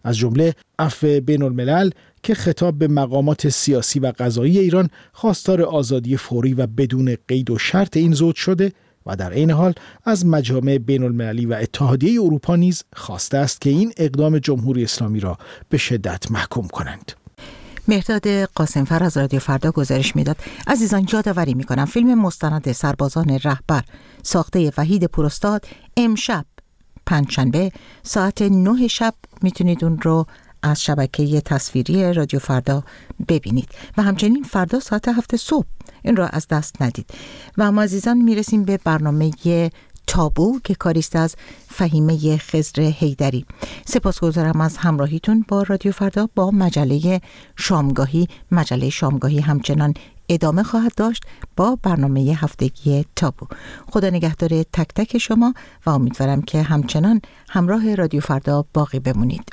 از جمله عفو بین الملل که خطاب به مقامات سیاسی و قضایی ایران خواستار آزادی فوری و بدون قید و شرط این زوج شده و در عین حال از مجامع بین المللی و اتحادیه اروپا نیز خواسته است که این اقدام جمهوری اسلامی را به شدت محکوم کنند. مهرداد قاسمفر از رادیو فردا گزارش میداد. عزیزان یادآوری میکنم فیلم مستند سربازان رهبر ساخته وحید پوراستاد امشب پنجشنبه ساعت 9 شب میتونید اون رو از شبکه تصویری رادیو فردا ببینید و همچنین فردا ساعت 7 صبح این را از دست ندید. و اما عزیزان میرسیم به برنامه تابو که کاریست از فهیمه خضر حیدری. سپاسگزارم از همراهیتون با رادیو فردا. با مجله شامگاهی همچنان ادامه خواهد داشت با برنامه هفتگی تابو. خدا نگهدار تک تک شما و امیدوارم که همچنان همراه رادیو فردا باقی بمونید.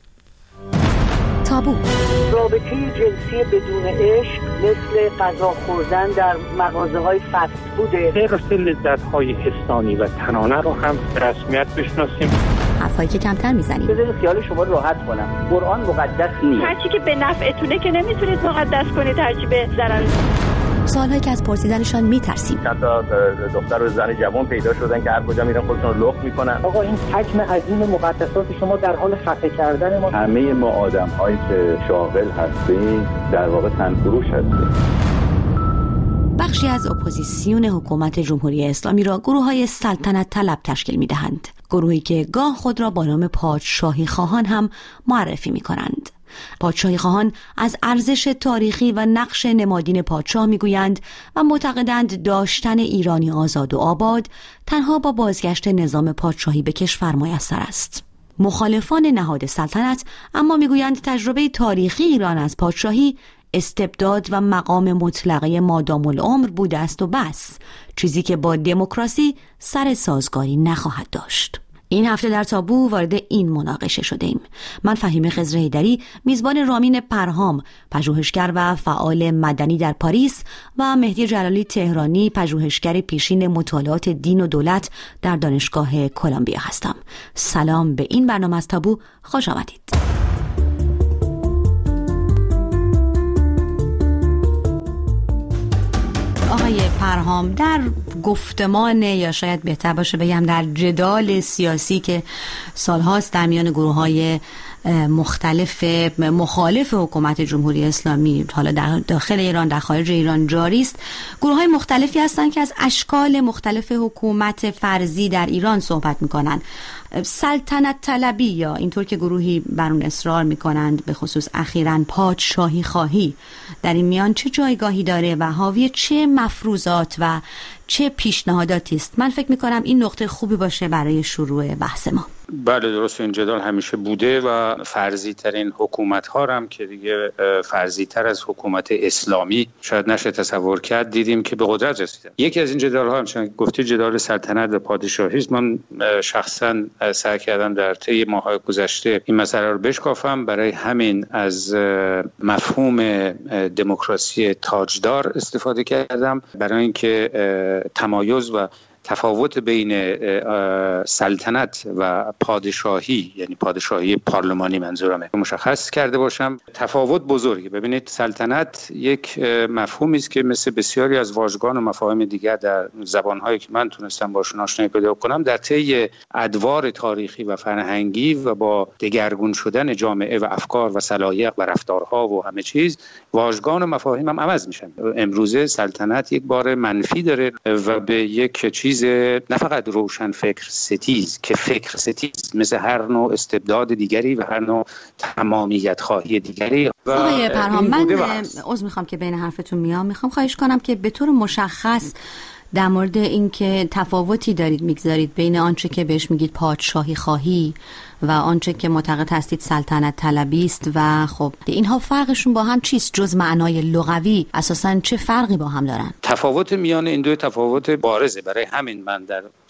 تابو. رابطه جنسی بدون عشق مثل غذا خوردن در مغازه‌های فست فوده. حفظ لذت‌های حسانی و تنانه رو هم به رسمیت بشناسیم. حرفایی که کمتر میزنیم. بذارید خیال شما راحت کنم. قرآن مقدس نیست. هرچی که به نفعتونه که نمیتونید مقدس کنید، هرچی به ضرر. سوالهایی که از پرسیدنشان میترسیم. چند تا دختر و زن جوان پیدا شدن که هر کجا میرن خودشون رو لخت میکنن. آقا این حجم عظیم مقدسات شما در حال خفه کردن ما. همه ما آدم‌هایی که شاغل هستیم در واقع تنفروش هستیم. بخشی از اپوزیسیون حکومت جمهوری اسلامی را گروه‌های سلطنت طلب تشکیل می‌دهند. گروهی که گاه خود را با نام پادشاهی خواهان هم معرفی می‌کنند. پادشاهی خواهان از ارزش تاریخی و نقش نمادین پادشاه میگویند و معتقدند داشتن ایرانی آزاد و آباد تنها با بازگشت نظام پادشاهی به کشور میسر است. مخالفان نهاد سلطنت اما میگویند تجربه تاریخی ایران از پادشاهی استبداد و مقام مطلقه مادام العمر بوده است و بس، چیزی که با دموکراسی سر سازگاری نخواهد داشت. این هفته در تابو وارد این مناقشه شده ایم. من فهیمه خضر حیدری، میزبان رامین پرهام، پژوهشگر و فعال مدنی در پاریس و مهدی جلالی تهرانی، پژوهشگر پیشین مطالعات دین و دولت در دانشگاه کلمبیا هستم. سلام به این برنامه از تابو، خوش آمدید. آقای پرهام، در گفتمان یا شاید بهتر باشه بگم در جدال سیاسی که سالهاست در میان گروه‌های مختلف مخالف حکومت جمهوری اسلامی، حالا در داخل ایران در خارج ایران جاری است، گروه‌های مختلفی هستند که از اشکال مختلف حکومت فرضی در ایران صحبت می‌کنند. سلطنت طلبی یا اینطور که گروهی بر اون اصرار می‌کنند به خصوص اخیراً پادشاهی خواهی در این میان چه جایگاهی داره و حاوی چه مفروضات و چه پیشنهاداتی است؟ من فکر می‌کنم این نقطه خوبی باشه برای شروع بحث ما. بله درست، این جدال همیشه بوده و فرضی ترین حکومت ها هم که دیگه فرضی تر از حکومت اسلامی شاید نشه تصور کرد دیدیم که به قدرت رسیدن. یکی از این جدال ها همچنان گفتی جدال سلطنت و پادشاهی است. من شخصا سعی کردم در طی ماه‌های گذشته این مسئله رو بشکافم، برای همین از مفهوم دموکراسی تاجدار استفاده کردم برای اینکه تمایز و تفاوت بین سلطنت و پادشاهی، یعنی پادشاهی پارلمانی منظورمه، مشخص کرده باشم. تفاوت بزرگی. ببینید سلطنت یک مفهومی است که مثل بسیاری از واژگان و مفاهیم دیگر در زبان‌هایی که من تونستم باشون آشنایی پیدا کنم در طی ادوار تاریخی و فرهنگی و با دگرگون شدن جامعه و افکار و سلایق و رفتارها و همه چیز، واژگان و مفاهیم هم عوض میشن. امروزه سلطنت یک بار منفی داره و به یک چیز نه فقط روشن فکر ستیز که فکر ستیز مثل هر نوع استبداد دیگری و هر نوع تمامیت خواهی دیگری. آقای پرهام، من عذر میخوام که بین حرفتون میخوام خواهش کنم که به طور مشخص در مورد اینکه تفاوتی دارید میگذارید بین آنچه که بهش میگید پادشاهی خواهی و آنچه که معتقد هستید سلطنت طلبی است و خب اینها فرقشون با هم چیست؟ جز معنای لغوی اساساً چه فرقی با هم دارن؟ تفاوت میان این دو تفاوت بارزه. برای همین من در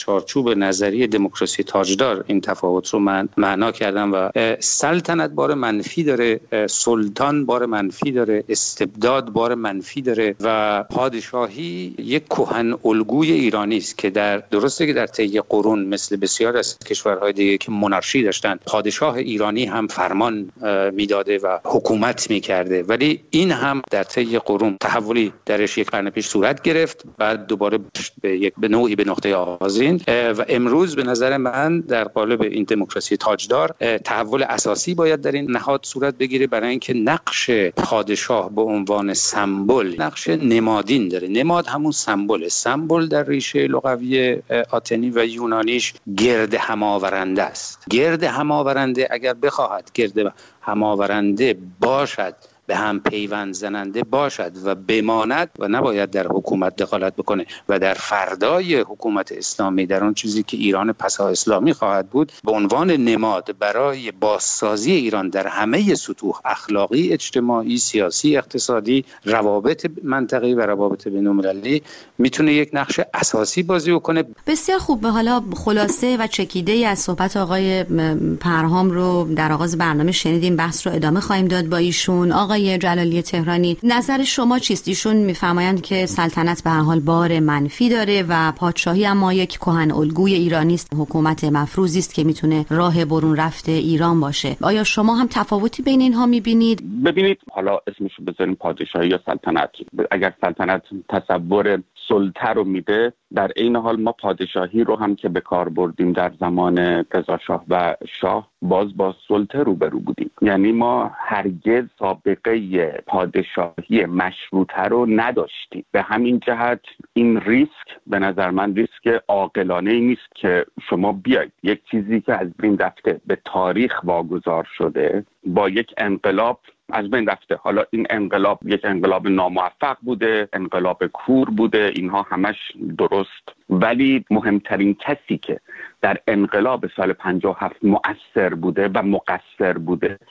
چارچوب نظریه دموکراسی تاجدار این تفاوت رو من معنا کردم و سلطنت بار منفی داره، سلطان بار منفی داره، استبداد بار منفی داره و پادشاهی یک کهن الگوی ایرانی است که درسته که در طی قرون مثل بسیار از کشورهای دیگه که مونارشی داشتن پادشاه ایرانی هم فرمان میداده و حکومت میکرده، ولی این هم در طی قرون تحولی درش یک قرن پیش صورت گرفت، بعد دوباره به نوعی به نقطه آغازین و امروز به نظر من در قالب این دموکراسی تاجدار تحول اساسی باید در این نهاد صورت بگیره، برای اینکه نقش پادشاه به عنوان سمبل نقش نمادین داره. نماد همون سمبل در ریشه لغوی آتنی و یونانیش گرد هماورنده است. گرد هماورنده اگر بخواهد گرد هماورنده باشد، به هم پیوند زننده باشد و بماند و نباید در حکومت دخالت بکنه و در فردای حکومت اسلامی در اون چیزی که ایران پسا اسلامی خواهد بود به عنوان نماد برای بازسازی ایران در همه سطوح اخلاقی، اجتماعی، سیاسی، اقتصادی، روابط منطقه‌ای و روابط بین‌المللی میتونه یک نقش اساسی بازی بکنه. بسیار خوب. حالا خلاصه و چکیده از صحبت آقای پرهام رو در آغاز برنامه شنیدیم، بحث رو ادامه خواهیم داد با ایشون. آقای جلالی تهرانی، نظر شما چیست؟ ایشون میفرمایند که سلطنت به هر حال بار منفی داره و پادشاهی اما یک کهن الگوی ایرانی است، حکومت مفروضی است که میتونه راه برون رفته ایران باشه. آیا شما هم تفاوتی بین اینها میبینید؟ ببینید، حالا اسمشو بذاریم پادشاهی یا سلطنت، اگر سلطنت تصور سلطه رو میده، در این حال ما پادشاهی رو هم که به کار بردیم در زمان رضا شاه و شاه باز با سلطه روبرو بودیم. یعنی ما هرگز سابقه پادشاهی مشروطه رو نداشتیم. به همین جهت این ریسک به نظر من ریسک عاقلانه ای نیست که شما بیاید یک چیزی که از بین رفته، به تاریخ واگذار شده، با یک انقلاب از بین رفته. حالا این انقلاب یک انقلاب ناموفق بوده، انقلاب کور بوده، اینها همش درست، ولی مهمترین کسی که در انقلاب سال 57 مؤثر بوده و مقصر بوده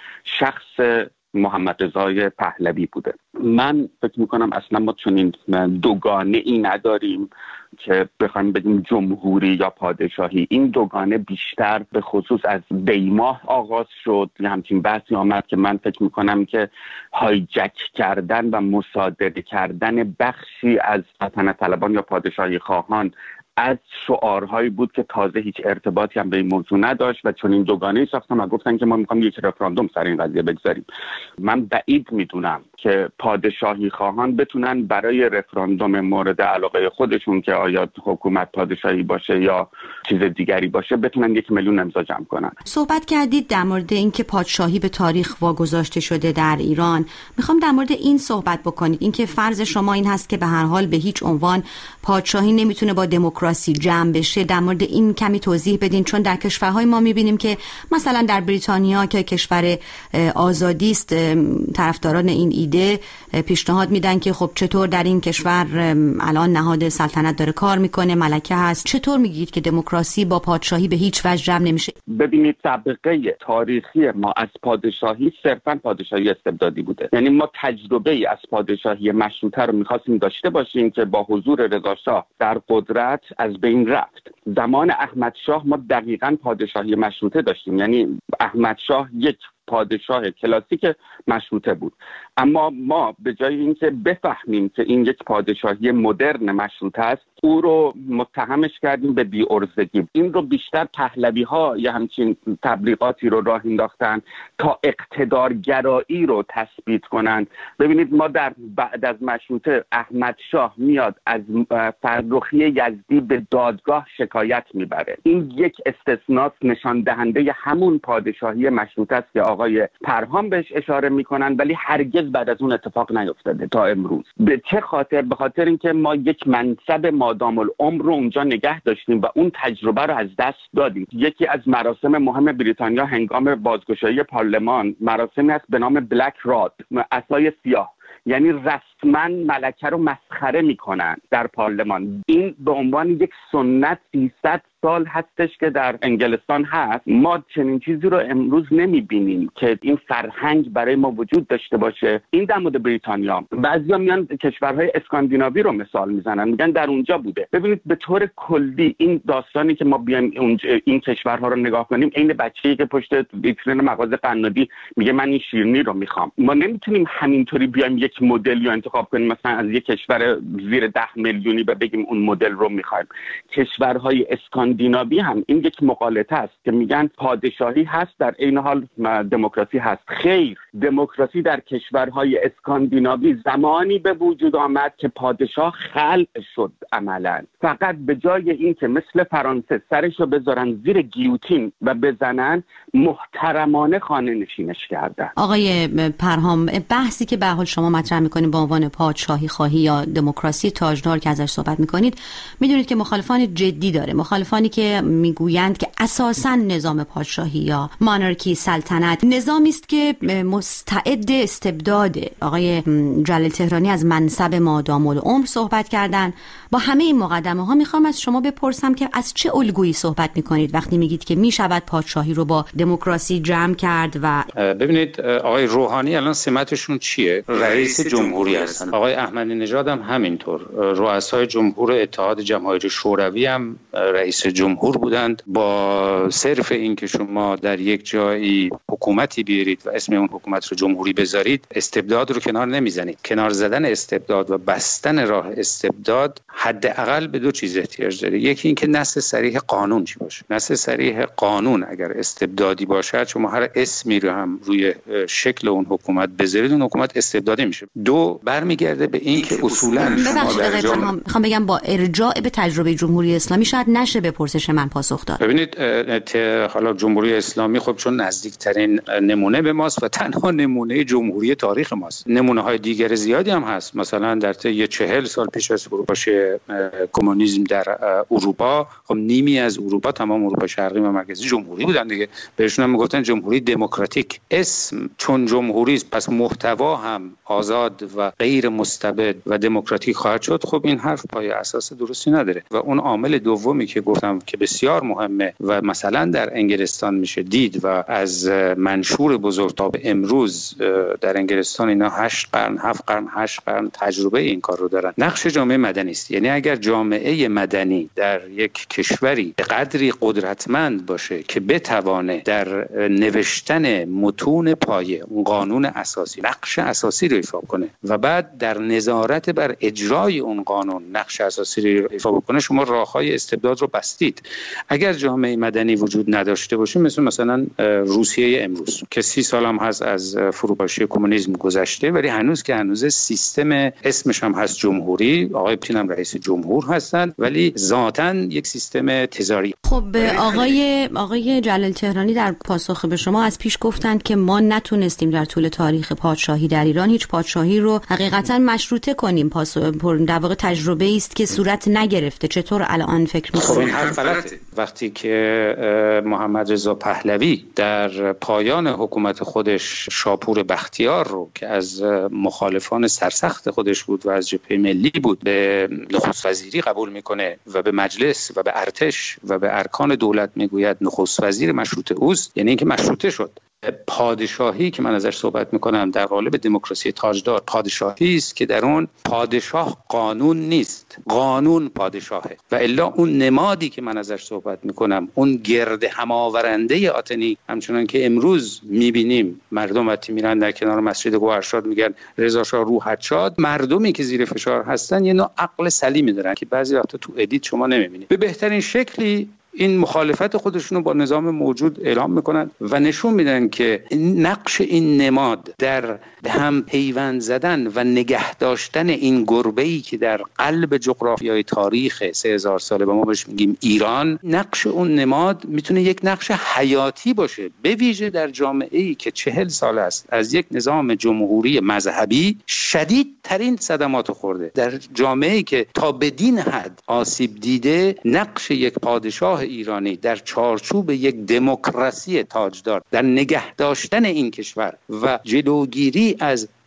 شخص محمد رضای پهلوی بوده. من فکر میکنم اصلا ما چنین دوگانه ای نداریم که بخوایم بگیم جمهوری یا پادشاهی. این دوگانه بیشتر به خصوص از دیماه آغاز شد. یه همچین بحثی آمد که من فکر میکنم که هایجک کردن و مصادره کردن بخشی از سلطنت طلبان یا پادشاهی خواهان از شعارهایی بود که تازه هیچ ارتباطی هم به این موضوع نداشت و چون این دوگانه ساختن و گفتن که ما میخوایم یک رفراندوم سر این قضیه بگذاریم. من بعید میدونم که پادشاهی خواهان بتونن برای رفراندوم مورد علاقه خودشون که آیا حکومت پادشاهی باشه یا چیز دیگری باشه بتونن 1 میلیون امضا جمع کنن. صحبت کردید در مورد اینکه پادشاهی به تاریخ واگذاشته شده در ایران. میخوام در مورد این صحبت بکنید، اینکه فرض شما این هست که به هر حال به هیچ عنوان پادشاهی نمیتونه با دموکراسی جمع بشه. در مورد این کمی توضیح بدین، چون در کشورهای ما میبینیم که مثلا در بریتانیا که کشور آزادی است، طرفداران این ایده پیشنهاد میدن که خب چطور در این کشور الان نهاد سلطنت داره کار میکنه، ملکه هست، چطور میگید که دموکراسی با پادشاهی به هیچ وجه جمع نمیشه؟ ببینید، سابقه تاریخی ما از پادشاهی صرفا پادشاهی استبدادی بوده. یعنی ما تجربه ای از پادشاهی مشروطه رو میخواستیم داشته باشیم که با حضور رضا شاه در قدرت از بین رفت. زمان احمد شاه ما دقیقاً پادشاهی مشروطه داشتیم. یعنی احمد شاه یک پادشاه کلاسیک مشروطه بود، اما ما به جای اینکه بفهمیم که این یک پادشاهی مدرن مشروطه است، او رو متهمش کردیم به بی‌عرضگی. این رو بیشتر پهلوی‌ها یا همچین تبلیغاتی رو راه انداختن تا اقتدارگرایی رو تثبیت کنند. ببینید، ما در بعد از مشروطه احمد شاه میاد از فرخی یزدی به دادگاه شکایت میبره. این یک استثناء نشان دهنده همون پادشاهی مشروطه است که آقای پرهام بهش اشاره میکنن، ولی هرگز بعد از اون اتفاق نیفتاده تا امروز. به چه خاطر؟ به خاطر اینکه ما یک منصب مادام العمر رو اونجا نگه داشتیم و اون تجربه رو از دست دادیم. یکی از مراسم مهم بریتانیا هنگام بازگشایی پارلمان مراسمی است به نام بلک راد، عصای سیاه. یعنی رسما ملکه رو مسخره میکنن در پارلمان. این به عنوان یک سنت 300 سال هستش که در انگلستان هست. ما چنین چیزی رو امروز نمیبینیم که این فرهنگ برای ما وجود داشته باشه. این در مورد بریتانیا. بعضیا میان کشورهای اسکاندیناوی رو مثال میزنن، میگن در اونجا بوده. ببینید به طور کلی این داستانی که ما بیایم این کشورها رو نگاه کنیم، عین بچه‌ای که پشت ویترین مغازه قنادی میگه من این شیرینی رو میخوام. ما نمیتونیم همینطوری بیایم یک مدل رو انتخاب کنیم مثلا از یک کشور زیر 10 میلیونی و بگیم اون مدل رو میخوایم. کشورهای اسکاندیناوی هم این یک مغالطه است که میگن پادشاهی هست در عین حال دموکراسی هست. خیر، دموکراسی در کشورهای اسکاندیناوی زمانی به وجود آمد که پادشاه خلق شد عملاً. فقط به جای این که مثل فرانسه سرشو بذارن زیر گیوتین و بزنن، محترمانه خانه نشینش کردن. آقای پرهام، بحثی که به حال شما مطرح میکنید با عنوان پادشاهی خواهی یا دموکراسی تاجدار که ازش صحبت میکنید، میدونید که مخالفان جدی داره، مخالفانی که میگویند که اساساً نظام پادشاهی یا مانارکی، سلطنت، نظامی است که مستعد استبداده. آقای جلال تهرانی از منصب مادام العمر صحبت کردن. با همه این مقدمه ها میخوام از شما بپرسم که از چه الگویی صحبت میکنید وقتی میگید که میشود پادشاهی رو با دموکراسی جمع کرد؟ و ببینید آقای روحانی الان سمتشون چیه؟ رئیس جمهوری هستن. آقای احمدی نژاد هم همینطور. رؤسای جمهور اتحاد جماهیر شوروی هم رئیس جمهور بودند. با صرف این که شما در یک جایی حکومتی بیارید و اسم اون حکومت رو جمهوری بذارید، استبداد رو کنار نمیزنید. کنار زدن استبداد و بستن راه استبداد حداقل به دو چیز احتیاج داره. یکی این که نص صریح قانون چی باشه. نص صریح قانون اگر استبدادی باشد، شما هر اسمی رو هم روی شکل اون حکومت بذارید، اون حکومت استبدادی میشه. دو، برمیگرده به این که اصولا میخوام بگم با ارجاع به تجربه جمهوری اسلامی شاید نشه به پرسش من پاسخ داد. ببینید حالا جمهوری اسلامی خب چون نزدیکترین نمونه به ماست و تنها نمونه جمهوری تاریخ ماست. نمونه های دیگر زیادی هم هست. مثلا در طی 40 سال پیش از فروپاشی کمونیسم در اروپا، خب نیمی از اروپا، تمام اروپا شرقی و مرکزی جمهوری بودن دیگه. بهشون هم میگفتن جمهوری دموکراتیک. اسم چون جمهوری است، پس محتوا هم آزاد و غیر مستبد و دموکراتیک خواهد شد. خب این حرف پای اساس درستی نداره. و اون عامل دومی که گفتم که بسیار مهمه و مثلا در انگلستان میشه دید و از منشور بزرگ تا به امروز در انگلستان اینا 8 قرن 7 قرن 8 قرن تجربه این کار رو دارن. نقش جامعه مدنی است. یعنی اگر جامعه مدنی در یک کشوری به قدری قدرتمند باشه که بتوانه در نوشتن متون پایه، اون قانون اساسی، نقش اساسی رو ایفا کنه و بعد در نظارت بر اجرای اون قانون نقش اساسی رو ایفا بکنه، شما راههای استبداد رو بستید. اگر جامعه مدنی وجود نداشته باشه، مثلا روسیه امروز که 30 سال هم هست از فروپاشی کمونیسم گذشته، ولی هنوز سیستم اسمش هم هست جمهوری، آقای پوتین هم رئیس جمهور هستن، ولی ذاتاً یک سیستم تزاری. خب آقای جلال تهرانی در پاسخ به شما از پیش گفتند که ما نتونستیم در طول تاریخ پادشاهی در ایران هیچ پادشاهی رو حقیقتاً مشروطه کنیم. در واقع تجربه است که صورت نگرفته. چطور الان فکر می‌کنید؟ خب این حرف غلطه. وقتی که محمد رضا پهلوی در پایان حکومت خودش شاپور بختیار رو که از مخالفان سرسخت خودش بود و از جبهه ملی بود به نخست وزیری قبول میکنه و به مجلس و به ارتش و به ارکان دولت میگوید نخست وزیر مشروطه اوست، یعنی اینکه مشروطه شد. پادشاهی که من ازش صحبت میکنم در قالب دموکراسی تاجدار، پادشاهی است که در اون پادشاه قانون نیست، قانون پادشاهه. و الا اون نمادی که من ازش صحبت میکنم، اون گرد هماورنده آتنی، همچنان که امروز میبینیم مردم وقتی میرن در کنار مسجد گوهرشاد میگن رضا شاه روحت شاد، مردمی که زیر فشار هستن یه نوع عقل سلیمی دارن که بعضی وقتا تو ادیت شما نمیبینید. به بهترین شکلی این مخالفت خودشونو با نظام موجود اعلام میکنن و نشون میدن که نقش این نماد در هم پیوند زدن و نگه داشتن این گربه‌ای که در قلب جغرافیای تاریخ 3000 ساله با ما بهش میگیم ایران، نقش اون نماد میتونه یک نقش حیاتی باشه، به ویژه در جامعه‌ای که 40 سال است از یک نظام جمهوری مذهبی شدیدترین صدمات خورده، در جامعه‌ای که تا بدین حد آسیب دیده. نقش یک پادشاه ایرانی در چارچوب یک دموکراسی تاجدار در نگه داشتن این کشور و جلوگیری از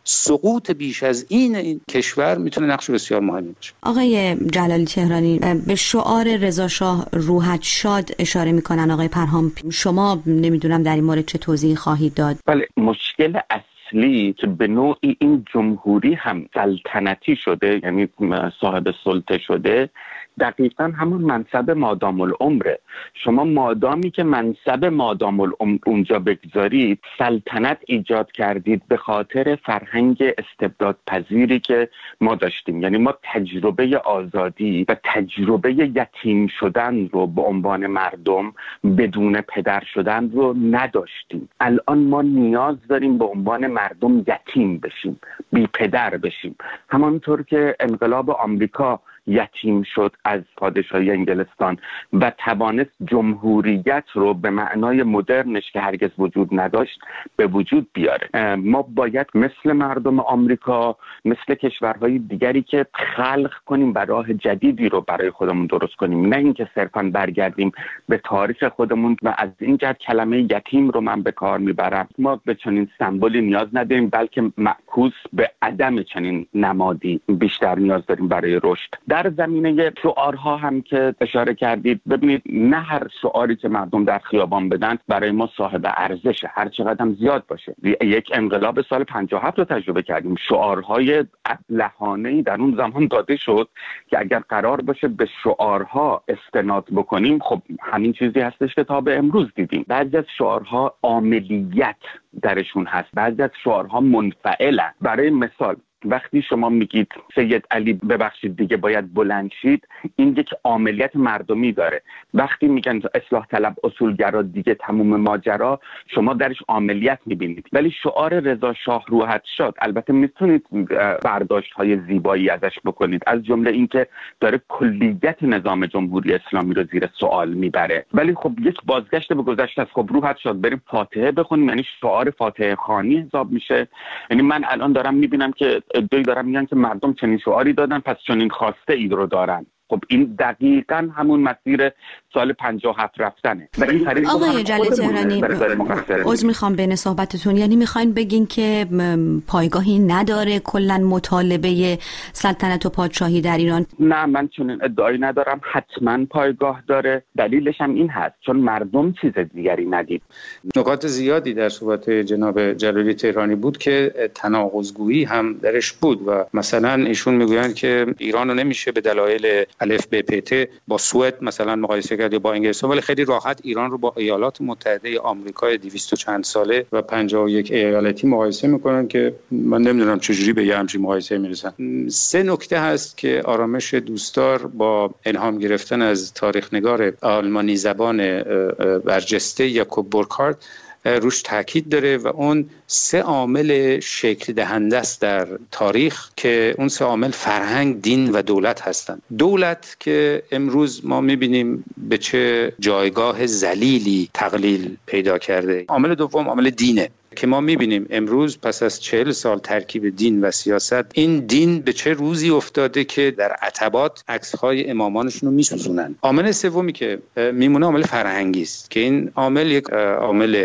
سقوط بیش از این کشور میتونه نقش بسیار مهمی باشه. آقای جلالی تهرانی به شعار رضا شاه روحت شاد اشاره میکنن. آقای پرهام شما نمیدونم در این مورد چه توضیحی خواهید داد؟ بله، مشکل اصلی که به نوعی این جمهوری هم سلطنتی شده، یعنی صاحب سلطه شده، دقیقاً همون منصب مادام العمره. شما مادامی که منصب مادام العمر اونجا بگذارید، سلطنت ایجاد کردید به خاطر فرهنگ استبداد پذیری که ما داشتیم. یعنی ما تجربه آزادی و تجربه یتیم شدن رو به عنوان مردم بدون پدر شدن رو نداشتیم. الان ما نیاز داریم به عنوان مردم یتیم بشیم، بی پدر بشیم. همانطور که انقلاب آمریکا یتیم شد از پادشاهی انگلستان و توانست جمهوریت رو به معنای مدرنش که هرگز وجود نداشت به وجود بیاره. ما باید مثل مردم آمریکا، مثل کشورهای دیگری که خلق کنیم و راه جدیدی رو برای خودمون درست کنیم، نه اینکه صرفاً برگردیم به تاریخ خودمون. و از این جهت کلمه یتیم رو من به کار میبرم. ما به چنین سمبولی نیاز نداریم، بلکه معکوس به عدم چنین نمادی بیشتر نیاز داریم برای رشد. در زمینه شعارها هم که اشاره کردید، ببینید نه هر شعاری که مردم در خیابان بدن برای ما صاحب ارزشه، هر چقدر هم زیاد باشه. یک انقلاب سال 57 رو تجربه کردیم، شعارهای ابلهانه‌ای در اون زمان داده شد که اگر قرار باشه به شعارها استناد بکنیم، خب همین چیزی هستش که تا به امروز دیدیم. بعضی از شعارها عاملیت درشون هست، بعضی از شعارها منفعلن. برای مثال وقتی شما میگید سید علی ببخشید دیگه باید بلند شید، این یک عاملیت مردمی داره. وقتی میگن اصلاح طلب اصولگرا دیگه تموم ماجرا، شما درش عاملیت میبینید. ولی شعار رضا شاه روحت شاد، البته میتونید برداشت های زیبایی ازش بکنید، از جمله اینکه داره کلیت نظام جمهوری اسلامی رو زیر سوال میبره. ولی خب یک بازگشت به گذشته است. خب روحت شاد بریم فاتحه بخونیم، یعنی شعار فاتحه خوانی حساب میشه. یعنی من الان دارم میبینم که ادعایی دارن میگن که مردم چنین شعاری دادن پس چنین خواسته ای رو دارن. خب این دقیقاً همون مسیر سال 57 رفتنه. آقای جلالی تهرانی، عذر میخوام بین صحبتتون، یعنی میخواین بگین که پایگاهی نداره کلا مطالبه سلطنت و پادشاهی در ایران؟ نه، من چنین ادعایی ندارم. حتما پایگاه داره. دلیلش هم این هست چون مردم چیز دیگری ندید. نکات زیادی در صحبت جناب جلالی تهرانی بود که تناقض‌گویی هم درش بود و مثلا ایشون میگویند که ایران رو نمیشه به دلایل الف ب پ ت با سوئد مثلا مقایسه کرد یا با انگلستان، ولی خیلی راحت ایران رو با ایالات متحده آمریکای 200 چند ساله و 51 ایالتی مقایسه میکنن که من نمیدونم چجوری به یه همچین مقایسه میرسن. سه نکته هست که آرامش دوستدار با الهام گرفتن از تاریخ‌نگار آلمانی زبان برجسته یاکوب بورکهارت روش تاکید داره و اون سه عامل شکل دهنده است در تاریخ که اون سه عامل فرهنگ، دین و دولت هستند. دولت که امروز ما میبینیم به چه جایگاه ذلیلی تقلیل پیدا کرده. عامل دوم عامل دینه که ما میبینیم امروز پس از 40 سال ترکیب دین و سیاست، این دین به چه روزی افتاده که در عتبات عکس‌های امامانشون رو میسوزونن. عامل سومی که میمونه عامل فرهنگی است که این عامل یک عامل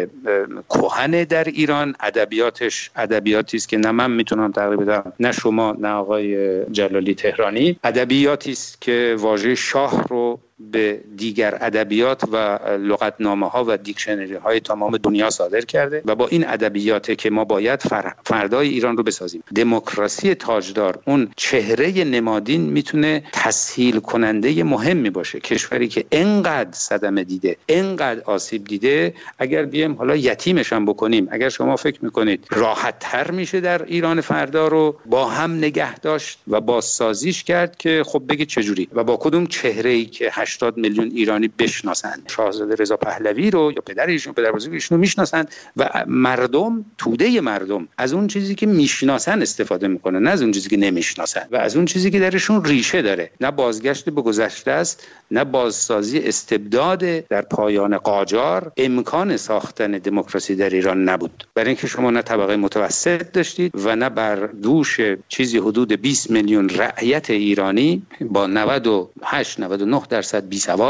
کهنه در ایران. ادبیاتش ادبیاتی است که نه من میتونم تقریبا بدم، نه شما، نه آقای جلالی تهرانی. ادبیاتی است که واژه شاه رو به دیگر ادبیات و لغتنامه‌ها و دیکشنری‌های تمام دنیا صادر کرده و با این ادبیاته که ما باید فردای ایران رو بسازیم. دموکراسی تاجدار، اون چهره نمادین، میتونه تسهیل کننده مهمی باشه. کشوری که انقدر صدمه دیده، انقدر آسیب دیده، اگر بیایم حالا یتیمش هم بکنیم، اگر شما فکر میکنید راحت تر میشه در ایران فردا رو با هم نگه داشت و بازسازیش کرد، که خب بگید چجوری و با کدوم چهره‌ای که 80 میلیون ایرانی بشناسند. شاهزاده رضا پهلوی رو یا پدرشون، پدربزرگشون رو میشناسند و مردم، توده مردم از اون چیزی که میشناسن استفاده میکنن، نه از اون چیزی که نمیشناسن و از اون چیزی که درشون ریشه داره. نه بازگشت به گذشته است، نه بازسازی استبداد در پایان قاجار. امکان ساختن دموکراسی در ایران نبود، برای اینکه شما نه طبقه متوسط داشتید و نه بر دوش چیزی حدود 20 میلیون رعیت ایرانی با 98-99% بیسواد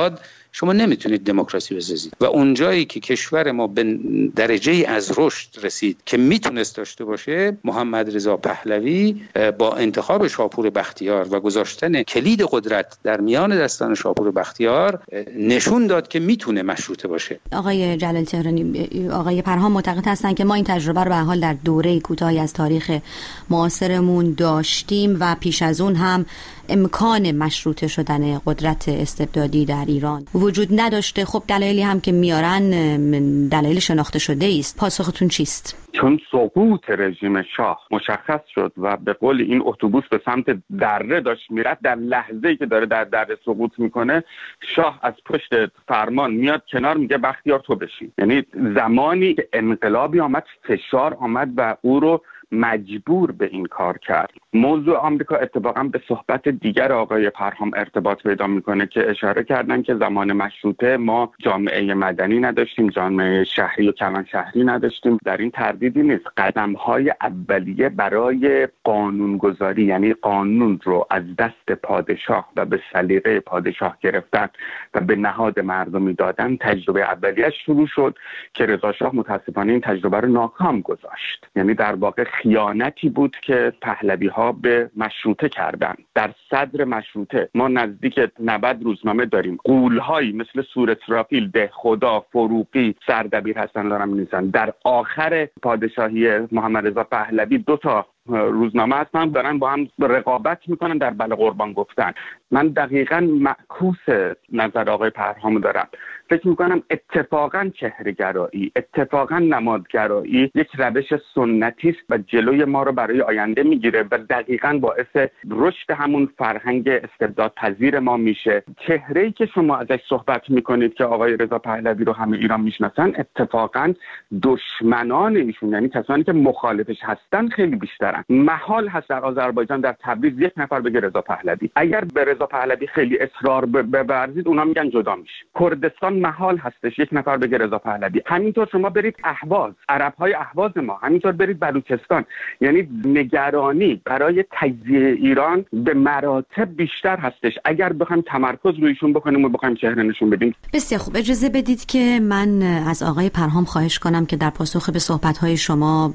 شما نمیتونید دموکراسی بسازید. و اونجایی که کشور ما به درجه از رشد رسید که میتونست داشته باشه، محمد رضا پهلوی با انتخاب شاپور بختیار و گذاشتن کلید قدرت در میان دستان شاپور بختیار نشون داد که میتونه مشروطه باشه. آقای جلال تهرانی، آقای پرهام معتقد هستن که ما این تجربه رو به حال در دوره کوتاهی از تاریخ معاصرمون داشتیم و پیش از اون هم امکان مشروطه شدن قدرت استبدادی در ایران وجود نداشته. خب دلایلی هم که میارن دلایل شناخته شده است. پاسختون چیست؟ چون سقوط رژیم شاه مشخص شد و به قول این اتوبوس به سمت دره داشت میرفت، در لحظه‌ای که داره در دره سقوط میکنه، شاه از پشت فرمان میاد کنار، میگه بختیار تو بشین. یعنی زمانی که انقلابی آمد، فشار آمد و او رو مجبور به این کار کرد. موضوع آمریکا اتفاقا به صحبت دیگر آقای پرهام ارتباط پیدا میکنه که اشاره کردن که زمان مشروطه ما جامعه مدنی نداشتیم، جامعه شهری و کلان شهری نداشتیم. در این تردیدی نیست. قدم‌های اولیه برای قانونگذاری، یعنی قانون رو از دست پادشاه و به سلیقه پادشاه گرفتن و به نهاد مردمی دادن، تجربه اولیه شروع شد که رضا شاه متاسفانه این تجربه رو ناکام گذاشت. یعنی در واقع خیانتی بود که پهلوی‌ها به مشروطه کردن. در صدر مشروطه ما نزدیک 90 روزنامه داریم. غول‌هایی مثل سورترافیل، دهخدا، فروغی، سردبیر هستن دارم می‌نویسن. در آخر پادشاهی محمد رضا پهلوی 2 روزنامه هستن دارن با هم رقابت میکنن در بله قربان گفتن. من دقیقاً معکوس نظر آقای پرهامو دارم. فکر میکنم اتفاقاً چهره‌گرایی، اتفاقاً نمادگرایی یک روش سنتی است و جلوی ما رو برای آینده میگیره و دقیقاً باعث رشد همون فرهنگ استبدادپذیر ما میشه. چهره‌ای که شما ازش صحبت میکنید که آقای رضا پهلوی رو همه ایران میشناسن، اتفاقاً دشمنان ایشون، یعنی کسانی که مخالفش هستن، خیلی بیشترن. محال هست در آذربایجان، در تبریز، یک نفر بگه رضا پهلوی. اگر به رضا پهلوی خیلی اصرار بورزید، اونا میگن جدا میشه. کردستان محال هستش یک نفر بگه رضا پهلوی. همینطور شما برید اهواز، عرب‌های اهواز ما، همینطور برید بلوچستان. یعنی نگرانی برای تجزیه ایران به مراتب بیشتر هستش اگر بخوایم تمرکز رویشون بکنیم و بخوایم چهره نشون بدیم. بسیار خوب. اجازه بدید که من از آقای پرهام خواهش کنم که در پاسخ به صحبت‌های شما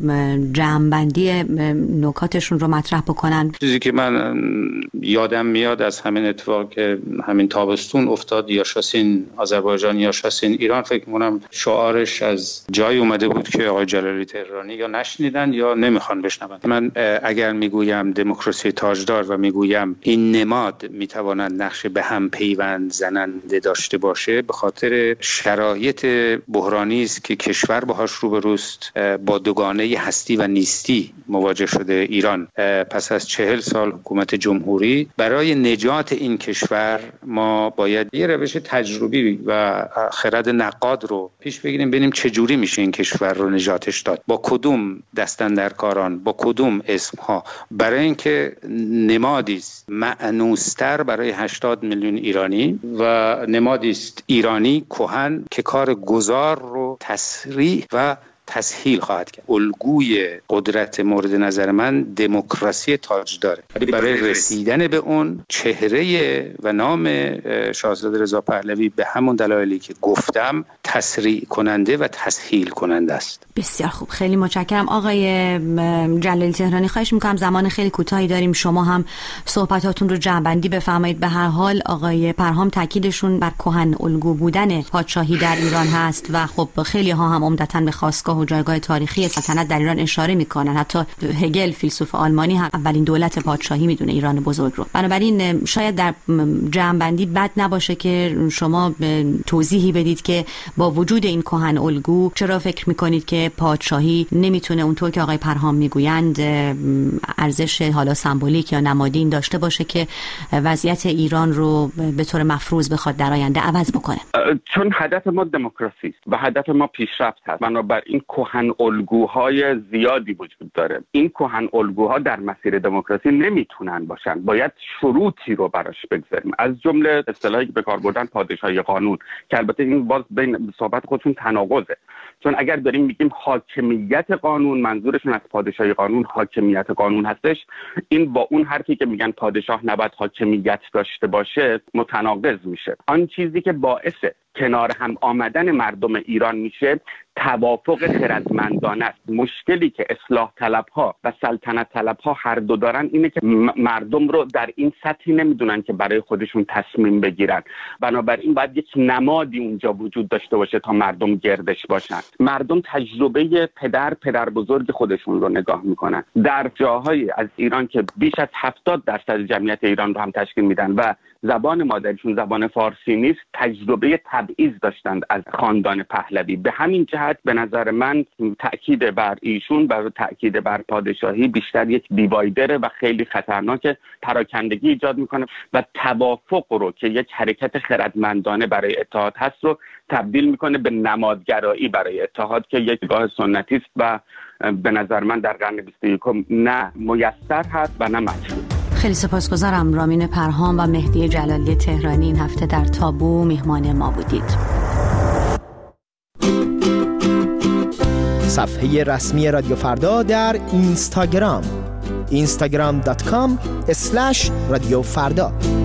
جمع‌بندی نکاتشون رو مطرح بکنن. چیزی که من یادم میاد از همین اتفاق که همین تابستون افتاد، یاشاسین آذربایجان، یاشاسین ایران، فکر می‌کنم شعارش از جای اومده بود که آقای جلالی تهرانی یا نشنیدن یا نمیخوان بشنون. من اگر میگویم دموکراسی تاجدار و میگویم این نماد میتواند نقش به هم پیوند زننده داشته باشه، به خاطر شرایط بحرانی است که کشور باهاش روبروست، با دوگانه هستی و نیستی مواجه شده ایران. پس از 40 سال حکومت جمهوری، برای نجات این کشور ما باید یه روش تجربی و خرد نقاد رو پیش بگیریم، ببینیم چه جوری میشه این کشور رو نجاتش داد، با کدوم دستاندرکاران، با کدوم اسمها، برای اینکه نمادی است مأنوس‌تر برای 80 میلیون ایرانی و نمادی است ایرانی کهن که کار گذار رو تسریع و تسهیل خواهد کرد. الگوی قدرت مورد نظر من دموکراسی تاجداره، ولی برای رسیدن به اون چهره و نام شاهزاده رضا پهلوی به همون دلایلی که گفتم تسریع کننده و تسهیل کننده است. بسیار خوب، خیلی متشکرم. آقای جلالی تهرانی، خواهش میکنم زمان خیلی کوتاهی داریم، شما هم صحبتاتون رو جمع‌بندی بفرمایید. به هر حال آقای پرهام تاکیدشون بر کهن الگو بودن پادشاهی در ایران هست و خب خیلی ها هم عمدتاً به خاستگاه و جایگاه تاریخی سلطنت در ایران اشاره میکنن. حتی هگل فیلسوف آلمانی هم اولین دولت پادشاهی میدونه ایران بزرگ رو. بنابراین شاید در جمع‌بندی بد نباشه که شما توضیحی بدید که با وجود این کهن الگو چرا فکر میکنید که پادشاهی نمیتونه اونطور که آقای پرهام میگویند ارزش حالا سمبولیک یا نمادین داشته باشه که وضعیت ایران رو به طور مفروض بخواد در آینده عوض بکنه؟ چون هدف ما دموکراسی است و هدف ما پیشرفت هست. بنابراین کهن الگوهای زیادی وجود داره. این کهن الگوها در مسیر دموکراسی نمیتونن باشن، باید شروطی رو براش بگذاریم، از جمله اصطلاحی که به کار بردن پادشاهی قانون، که البته این باز بین صحبت خودشون تناقضه، چون اگر داریم میگیم حاکمیت قانون، منظورشون از پادشاهی قانون حاکمیت قانون هستش، این با اون حرفی که میگن پادشاه نباید حاکمیت داشته باشه متناقض میشه. آن چیزی که باعث کنار هم آمدن مردم ایران میشه توافق خردمندانه است. مشکلی که اصلاح طلبها و سلطنت طلبها هر دو دارن اینه که مردم رو در این سطحی نمیدونن که برای خودشون تصمیم بگیرن، بنابراین باید یک نمادی اونجا وجود داشته باشه تا مردم گردش باشن. مردم تجربه پدر بزرگ خودشون رو نگاه میکنن. در جاهای از ایران که بیش از 70% جمعیت ایران رو هم تشکیل میدن و زبان مادریشون زبان فارسی نیست، تجربه تبعیض داشتند از خاندان پهلوی. به همین جهت به نظر من تأکید بر ایشون و تأکید بر پادشاهی بیشتر یک دیوایدره و خیلی خطرناکه، پراکندگی ایجاد میکنه و توافق رو که یک حرکت خردمندانه برای اتحاد هست رو تبدیل میکنه به نمادگرایی برای اتحاد که یک راه سنتی است و به نظر من در قرن 21 نه میسر هست و نه مطلوب. خیلی سپاسگزارم. رامین پرهام و مهدی جلالی تهرانی این هفته در تابو میهمان ما بودید. صفحه رسمی رادیو فردا در اینستاگرام instagram.com/رادیو فردا